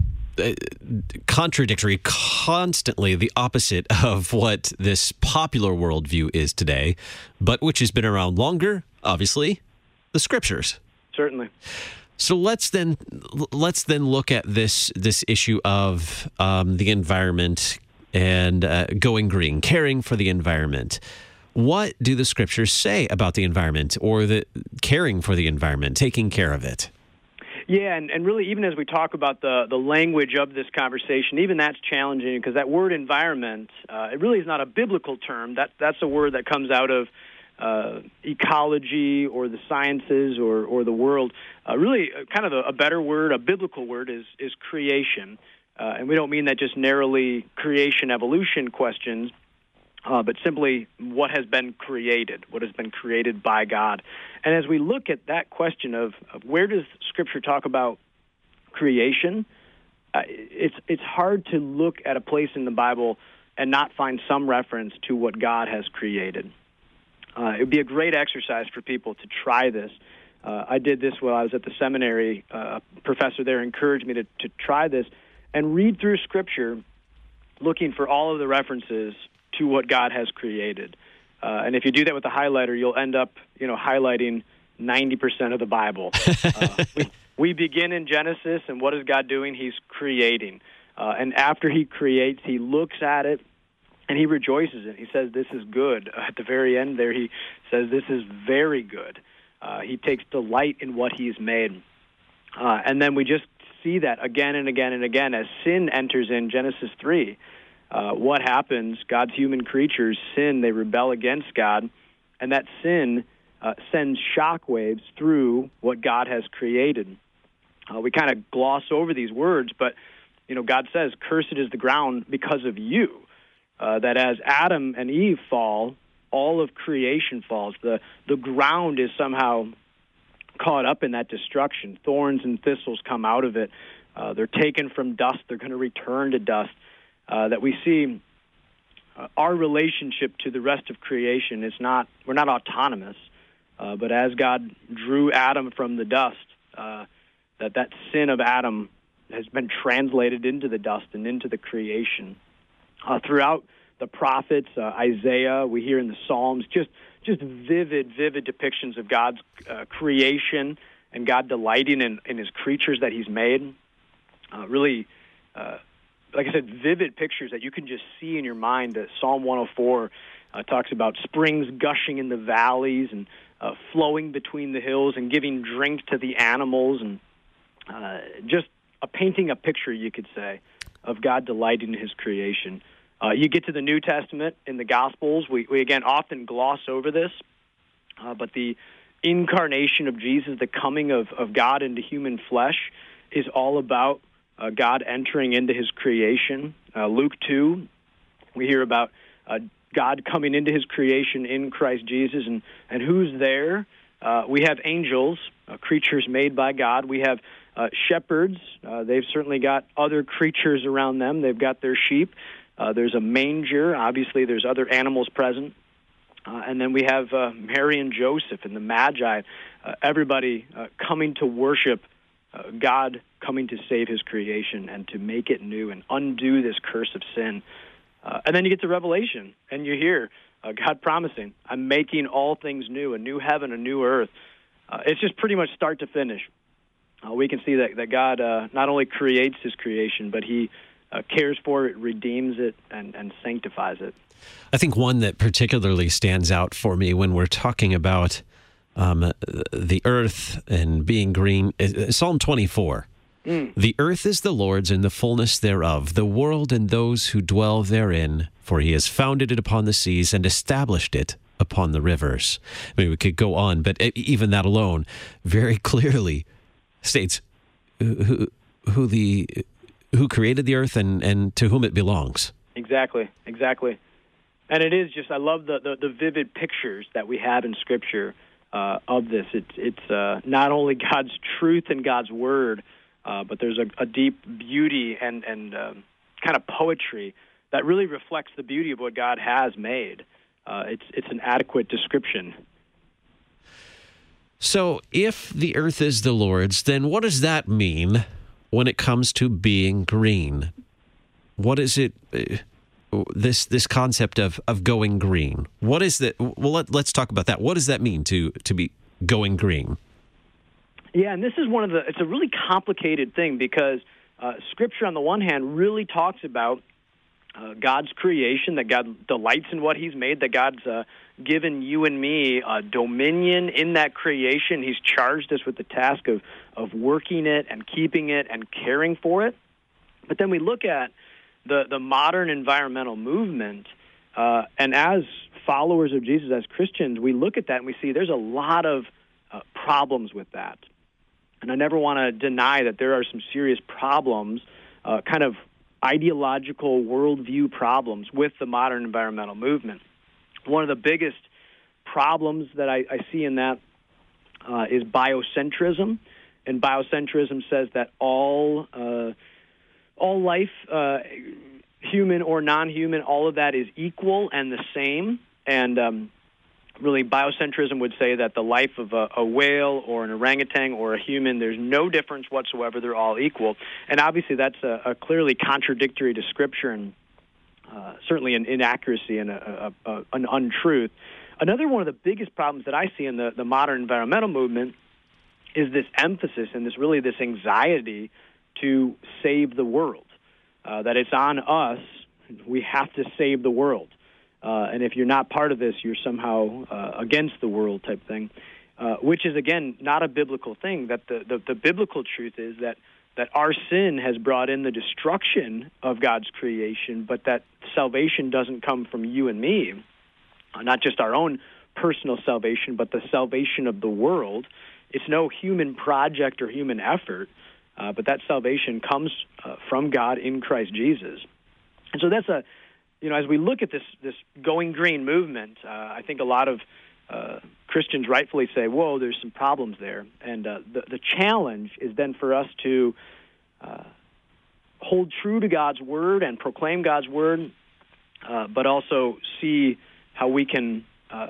Speaker 1: contradictory, constantly the opposite of what this popular worldview is today, but which has been around longer, obviously, the Scriptures.
Speaker 13: Certainly.
Speaker 1: So let's then look at this issue of the environment and going green, caring for the environment. What do the Scriptures say about the environment, or the caring for the environment, taking care of it?
Speaker 13: Yeah, and really, even as we talk about the language of this conversation, even that's challenging, because that word environment, it really is not a biblical term. That's a word that comes out of ecology or the sciences or the world. Really, kind of a better word, a biblical word, is creation. And we don't mean that just narrowly creation, evolution questions, but simply what has been created by God. And as we look at that question of where does Scripture talk about creation, it's hard to look at a place in the Bible and not find some reference to what God has created. It would be a great exercise for people to try this. I did this while I was at the seminary. A professor there encouraged me to try this and read through Scripture looking for all of the references to what God has created. And if you do that with a highlighter, you'll end up, highlighting 90% of the Bible. We begin in Genesis, and what is God doing? He's creating. And after he creates, he looks at it, and he rejoices in it. He says, this is good. At the very end there, he says, this is very good. He takes delight in what he's made. And then we just see that again and again and again as sin enters in Genesis 3. What happens? God's human creatures sin. They rebel against God, and that sin sends shockwaves through what God has created. We kind of gloss over these words, but God says, "Cursed is the ground because of you." That as Adam and Eve fall, all of creation falls. The ground is somehow caught up in that destruction. Thorns and thistles come out of it. They're taken from dust. They're going to return to dust. That we see our relationship to the rest of creation is we're not autonomous. But as God drew Adam from the dust, that sin of Adam has been translated into the dust and into the creation. Throughout the prophets, Isaiah, we hear in the Psalms, just vivid depictions of God's creation and God delighting in his creatures that he's made. Really, like I said, vivid pictures that you can just see in your mind. Psalm 104 talks about springs gushing in the valleys and flowing between the hills and giving drink to the animals, and just painting a picture, you could say, of God delighting in his creation. You get to the New Testament in the Gospels, we again often gloss over this, but the incarnation of Jesus, the coming of God into human flesh, is all about God entering into his creation. Luke 2, we hear about God coming into his creation in Christ Jesus, and who's there? We have angels, creatures made by God. We have shepherds. They've certainly got other creatures around them. They've got their sheep. There's a manger. Obviously, there's other animals present. And then we have Mary and Joseph and the Magi, everybody coming to worship God, coming to save his creation and to make it new and undo this curse of sin. And then you get to Revelation, and you hear God promising, I'm making all things new, a new heaven, a new earth. It's just pretty much start to finish. We can see that God not only creates his creation, but he cares for it, redeems it, and sanctifies it.
Speaker 1: I think one that particularly stands out for me when we're talking about the earth and being green is Psalm 24. The earth is the Lord's and the fullness thereof, the world and those who dwell therein, for he has founded it upon the seas and established it upon the rivers. I mean, we could go on, but even that alone very clearly states who created the earth and to whom it belongs.
Speaker 13: Exactly. And it is just, I love the vivid pictures that we have in Scripture of this. It's not only God's truth and God's word, but there's a deep beauty and kind of poetry that really reflects the beauty of what God has made. It's an adequate description.
Speaker 1: So if the earth is the Lord's, then what does that mean when it comes to being green? What is it, this concept of going green? What is that? Well, let's talk about that. What does that mean to be going green?
Speaker 13: Yeah, and this is it's a really complicated thing because Scripture on the one hand really talks about God's creation, that God delights in what he's made, that God's given you and me dominion in that creation. He's charged us with the task of working it and keeping it and caring for it. But then we look at the modern environmental movement, and as followers of Jesus, as Christians, we look at that and we see there's a lot of problems with that. And I never want to deny that there are some serious problems, kind of ideological worldview problems with the modern environmental movement. One of the biggest problems that I see in that is biocentrism. And biocentrism says that all life human or non-human, all of that is equal and the same. And really, biocentrism would say that the life of a whale or an orangutan or a human, there's no difference whatsoever. They're all equal. And obviously, that's a clearly contradictory to Scripture and certainly an inaccuracy and an untruth. Another one of the biggest problems that I see in the modern environmental movement is this emphasis and this anxiety to save the world, that it's on us. We have to save the world. And if you're not part of this, you're somehow against the world type thing, which is, again, not a biblical thing. That the biblical truth is that our sin has brought in the destruction of God's creation, but that salvation doesn't come from you and me, not just our own personal salvation, but the salvation of the world. It's no human project or human effort, but that salvation comes from God in Christ Jesus. And so that's as we look at this Going Green movement, I think a lot of Christians rightfully say, whoa, there's some problems there. And the challenge is then for us to hold true to God's Word and proclaim God's Word, but also see how we can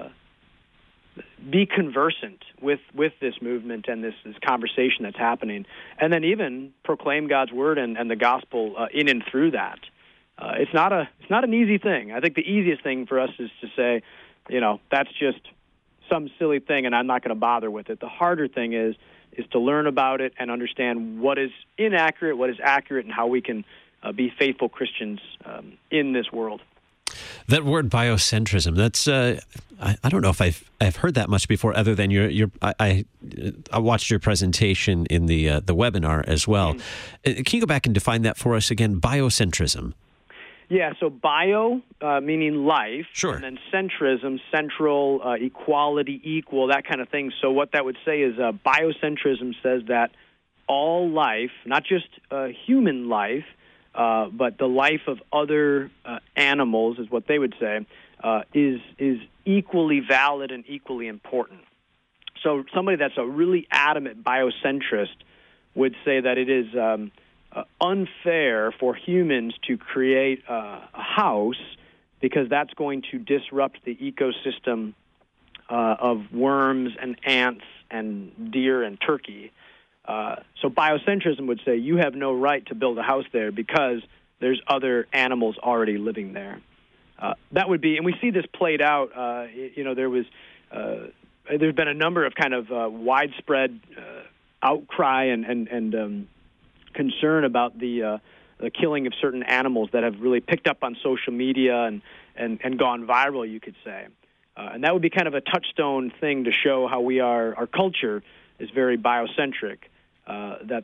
Speaker 13: be conversant with this movement and this conversation that's happening, and then even proclaim God's Word and the gospel in and through that. It's not an easy thing. I think the easiest thing for us is to say, that's just some silly thing and I'm not going to bother with it. The harder thing is to learn about it and understand what is inaccurate, what is accurate, and how we can be faithful Christians in this world.
Speaker 1: That word biocentrism, that's I don't know if I've heard that much before, other than I watched your presentation in the webinar as well. Can you go back and define that for us again? Biocentrism.
Speaker 13: Yeah, so bio meaning life,
Speaker 1: sure,
Speaker 13: and then centrism, central, equality, equal, that kind of thing. So what that would say is biocentrism says that all life, not just human life, but the life of other animals, is what they would say, is equally valid and equally important. So somebody that's a really adamant biocentrist would say that it is unfair for humans to create a house because that's going to disrupt the ecosystem of worms and ants and deer and turkey. So biocentrism would say you have no right to build a house there because there's other animals already living there. That would be, and we see this played out. There's been a number of kind of widespread outcry and concern about the killing of certain animals that have really picked up on social media and gone viral, you could say. And that would be kind of a touchstone thing to show how our culture is very biocentric. That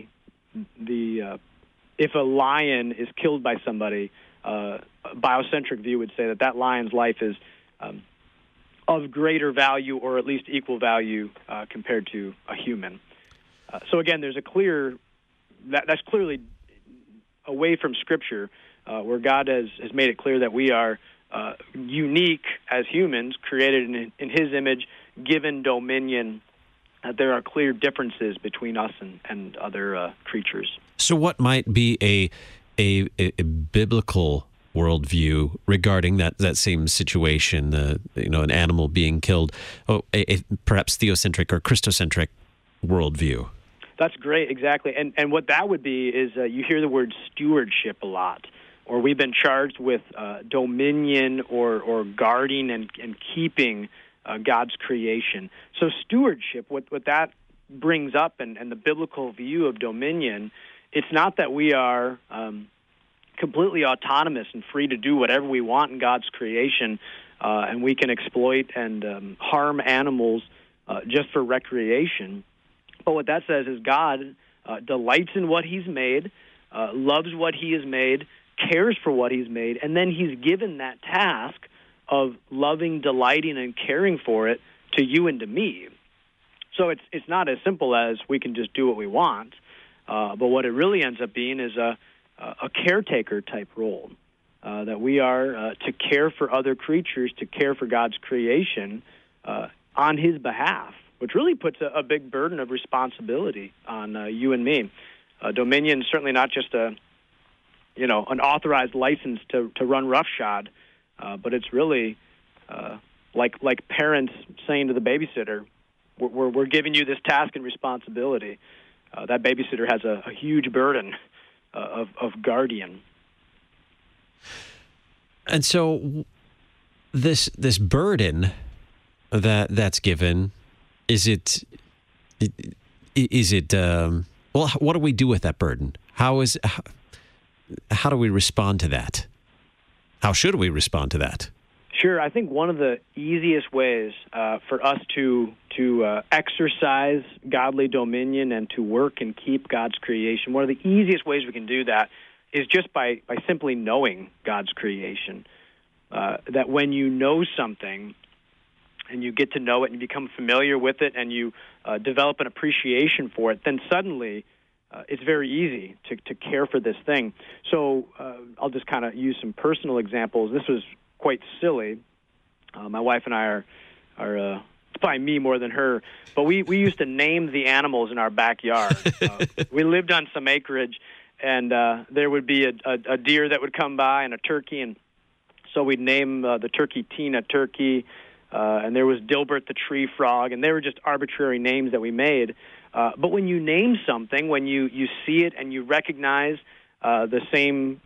Speaker 13: if a lion is killed by somebody, a biocentric view would say that lion's life is of greater value or at least equal value compared to a human. So again, there's that's clearly away from Scripture, where God has made it clear that we are unique as humans, created in His image, given dominion. There are clear differences between us and other creatures.
Speaker 1: So what might be a biblical worldview regarding that same situation, an animal being killed, a perhaps theocentric or Christocentric worldview?
Speaker 13: That's great, exactly. And what that would be is you hear the word stewardship a lot, or we've been charged with dominion or guarding and keeping God's creation. So stewardship, what that brings up and the biblical view of dominion, it's not that we are completely autonomous and free to do whatever we want in God's creation, and we can exploit and harm animals just for recreation. But what that says is God delights in what He's made, loves what He has made, cares for what He's made, and then He's given that task of loving, delighting, and caring for it to you and to me. So it's not as simple as we can just do what we want, but what it really ends up being is a caretaker type role, that we are to care for other creatures, to care for God's creation on His behalf, which really puts a big burden of responsibility on you and me. Dominion is certainly not just a an authorized license to run roughshod, but it's really like parents saying to the babysitter, we're giving you this task and responsibility. That babysitter has a huge burden of guardian.
Speaker 1: And so this burden that's given, is it well, what do we do with that burden? How do we respond to that? How should we respond to that?
Speaker 13: Sure. I think one of the easiest ways for us to exercise godly dominion and to work and keep God's creation, one of the easiest ways we can do that is just by simply knowing God's creation. That when you know something and you get to know it and you become familiar with it and you develop an appreciation for it, then suddenly it's very easy to care for this thing. So I'll just kind of use some personal examples. This was quite silly. My wife and I are it's probably me more than her, but we used to name the animals in our backyard. We lived on some acreage, and there would be a deer that would come by and a turkey, and so we'd name the turkey Tina Turkey, and there was Dilbert the tree frog, and they were just arbitrary names that we made. But when you name something, when you see it and you recognize the same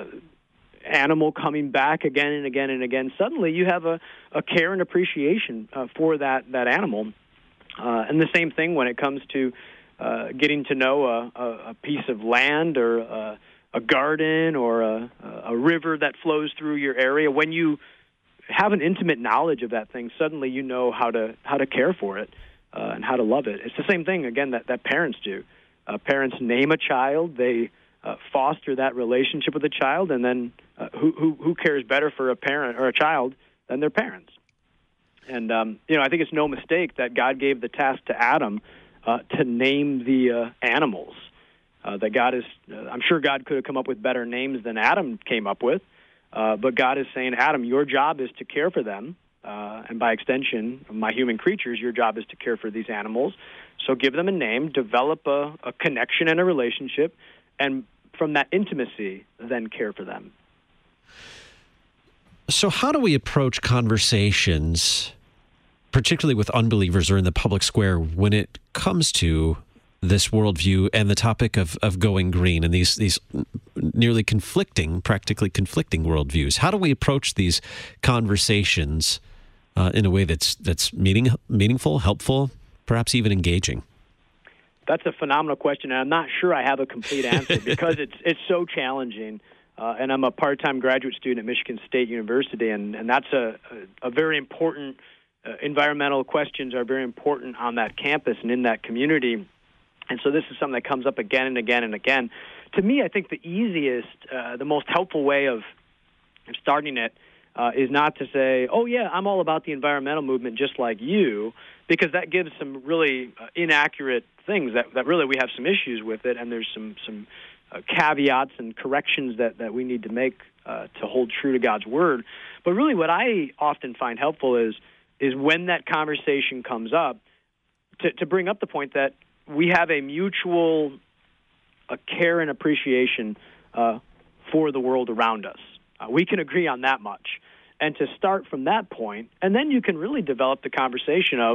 Speaker 13: animal coming back again and again and again, suddenly you have a care and appreciation for that animal. And the same thing when it comes to getting to know a piece of land or a garden or a river that flows through your area. When you have an intimate knowledge of that thing, suddenly you know how to care for it and how to love it. It's the same thing, again, that parents do. Parents name a child, they foster that relationship with the child, and then who cares better for a parent or a child than their parents? And I think it's no mistake that God gave the task to Adam to name the animals. That God is, I'm sure God could have come up with better names than Adam came up with, but God is saying, Adam, your job is to care for them, and by extension, my human creatures, your job is to care for these animals. So give them a name, develop a connection and a relationship, and from that intimacy, then care for them.
Speaker 1: So how do we approach conversations, particularly with unbelievers or in the public square, when it comes to this worldview and the topic of going green and these nearly practically conflicting worldviews? How do we approach these conversations in a way that's meaningful, helpful, perhaps even engaging?
Speaker 13: That's a phenomenal question, and I'm not sure I have a complete answer because it's so challenging. And I'm a part-time graduate student at Michigan State University, and that's a very important, environmental questions are very important on that campus and in that community. And so this is something that comes up again and again and again. To me, I think the easiest, the most helpful way of starting it is not to say, oh, yeah, I'm all about the environmental movement just like you, because that gives some really inaccurate things that really we have some issues with it, and there's some caveats and corrections that we need to make to hold true to God's Word. But really what I often find helpful is when that conversation comes up, to bring up the point that we have a mutual care and appreciation for the world around us. We can agree on that much. And to start from that point, and then you can really develop the conversation of,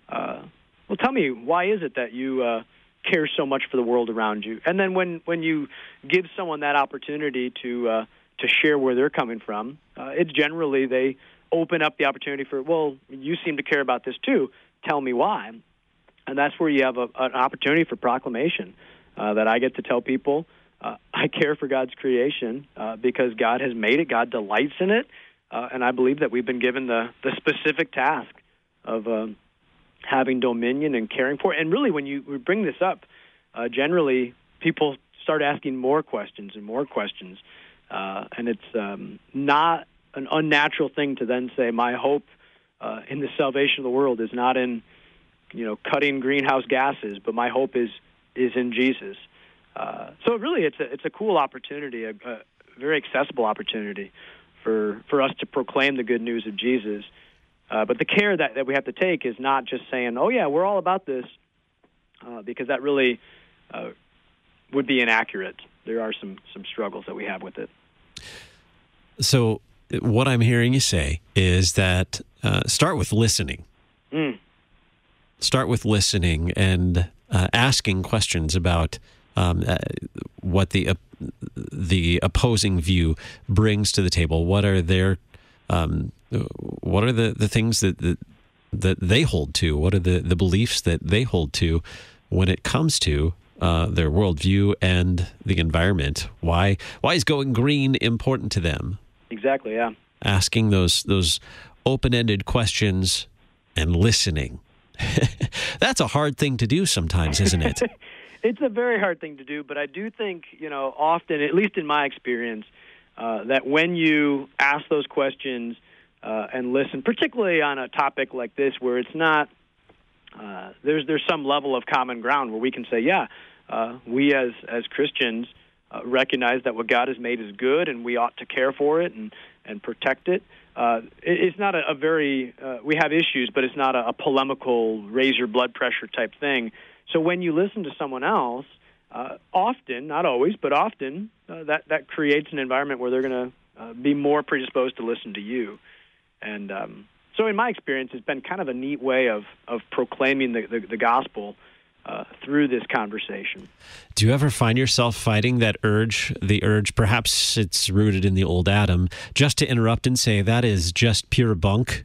Speaker 13: well, tell me, why is it that you care so much for the world around you? And then when you give someone that opportunity to share where they're coming from, it's generally they open up the opportunity for, well, you seem to care about this too. Tell me why. And that's where you have an opportunity for proclamation, that I get to tell people I care for God's creation because God has made it, God delights in it, and I believe that we've been given the specific task of having dominion and caring for it. And really, when you bring this up, generally people start asking more questions and more questions, and it's not an unnatural thing to then say, my hope in the salvation of the world is not in cutting greenhouse gases, but my hope is in Jesus. So really, it's a cool opportunity, a very accessible opportunity for us to proclaim the good news of Jesus. But the care that we have to take is not just saying, oh, yeah, we're all about this, because that really would be inaccurate. There are some struggles that we have with it.
Speaker 1: So what I'm hearing you say is that start with listening. Start with listening and asking questions about what the opposing view brings to the table. What are their what are the things that they hold to? What are the beliefs that they hold to when it comes to their worldview and the environment? Why is going green important to them?
Speaker 13: Exactly, yeah.
Speaker 1: Asking those open-ended questions and listening. That's a hard thing to do sometimes, isn't it?
Speaker 13: It's a very hard thing to do, but I do think, often, at least in my experience, that when you ask those questions and listen, particularly on a topic like this where it's not, there's some level of common ground where we can say, we as Christians recognize that what God has made is good and we ought to care for it and protect it. It's not a very, we have issues, but it's not a polemical, raise your blood pressure type thing. So when you listen to someone else, often, not always, but often, that creates an environment where they're going to be more predisposed to listen to you. And so in my experience, it's been kind of a neat way of proclaiming the gospel through this conversation.
Speaker 1: Do you ever find yourself fighting the urge, perhaps it's rooted in the old Adam, just to interrupt and say, that is just pure bunk?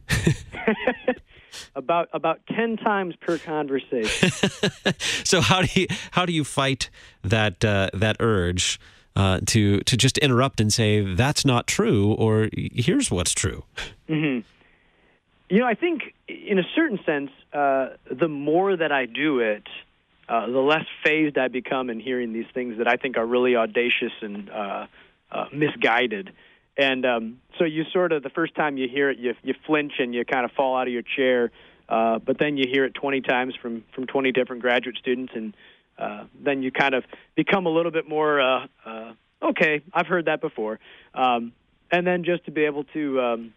Speaker 13: About 10 times per conversation.
Speaker 1: So how do you fight that urge to just interrupt and say, that's not true, or here's what's true?
Speaker 13: Mm-hmm. I think in a certain sense, the more that I do it, the less fazed I become in hearing these things that I think are really audacious and misguided. And so you sort of, the first time you hear it, you flinch and you kind of fall out of your chair, but then you hear it 20 times from 20 different graduate students, and then you kind of become a little bit more, okay, I've heard that before. And then just to be able to,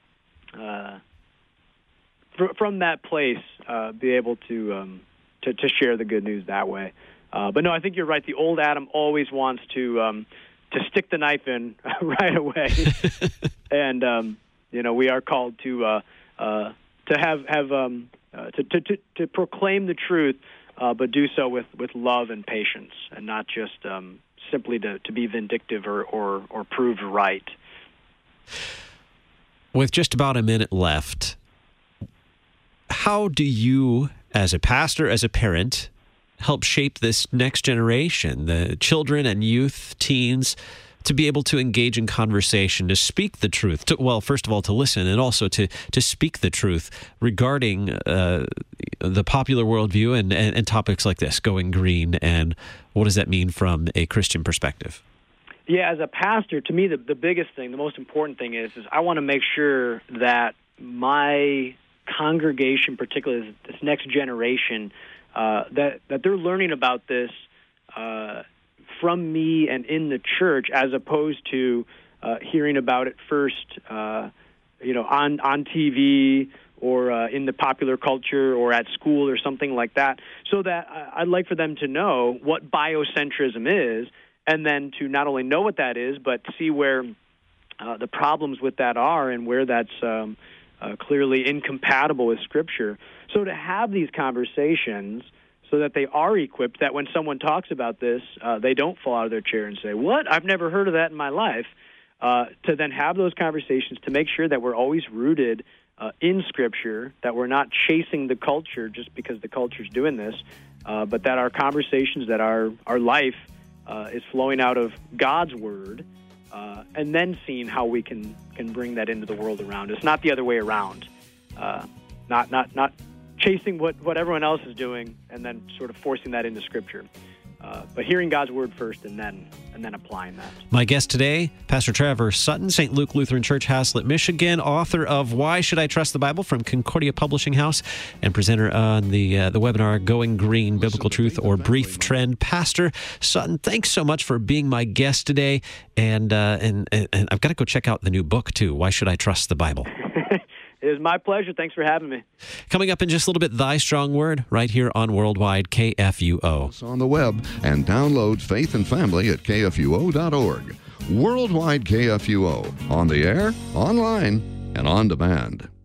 Speaker 13: from that place, be able to share the good news that way. But no, I think you're right. The old Adam always wants to stick the knife in right away, and we are called to proclaim the truth, but do so with love and patience, and not just simply to be vindictive or prove right.
Speaker 1: With just about a minute left, how do you, as a pastor, as a parent, help shape this next generation, the children and youth, teens, to be able to engage in conversation, to speak the truth, first of all, to listen, and also to speak the truth regarding the popular worldview and topics like this, going green, and what does that mean from a Christian perspective?
Speaker 13: Yeah, as a pastor, to me, the biggest thing, the most important thing is I want to make sure that my congregation, particularly this next generation, that they're learning about this from me and in the church, as opposed to hearing about it first, on TV or in the popular culture or at school or something like that. So that I'd like for them to know what biocentrism is, and then to not only know what that is, but see where the problems with that are and where that's clearly incompatible with Scripture. So to have these conversations so that they are equipped, that when someone talks about this, they don't fall out of their chair and say, what? I've never heard of that in my life. To then have those conversations to make sure that we're always rooted in Scripture, that we're not chasing the culture just because the culture's doing this, but that our conversations, that our life is flowing out of God's Word, and then seeing how we can bring that into the world around us, not the other way around. Not chasing what everyone else is doing and then sort of forcing that into Scripture. But hearing God's Word first and then applying that.
Speaker 1: My guest today, Pastor Trevor Sutton, St. Luke Lutheran Church, Haslett, Michigan, author of Why Should I Trust the Bible from Concordia Publishing House, and presenter on the webinar Going Green, Biblical Truth or Brief Trend. Pastor Sutton, thanks so much for being my guest today, and I've got to go check out the new book too, Why Should I Trust the Bible?
Speaker 13: It is my pleasure. Thanks for having me.
Speaker 1: Coming up in just a little bit, Thy Strong Word, right here on Worldwide KFUO.
Speaker 12: On the web and download Faith and Family at kfuo.org. Worldwide KFUO, on the air, online, and on demand.